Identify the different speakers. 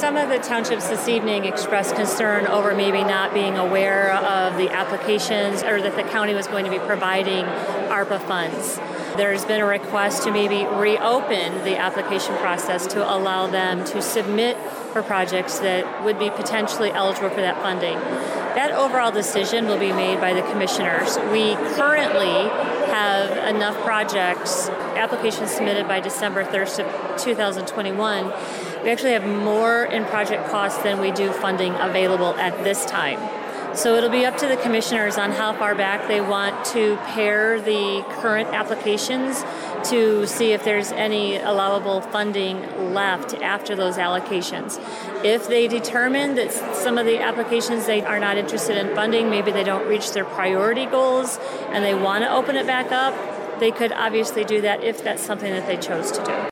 Speaker 1: some of the townships this evening expressed concern over maybe not being aware of the applications or that the county was going to be providing ARPA funds. There's been a request to maybe reopen the application process to allow them to submit for projects that would be potentially eligible for that funding. That overall decision will be made by the commissioners. We currently have enough projects, applications submitted by December 1st of 2021. We actually have more in project costs than we do funding available at this time. So it'll be up to the commissioners on how far back they want to pare the current applications to see if there's any allowable funding left after those allocations. If they determine that some of the applications they are not interested in funding, maybe they don't reach their priority goals and they want to open it back up, they could obviously do that if that's something that they chose to do.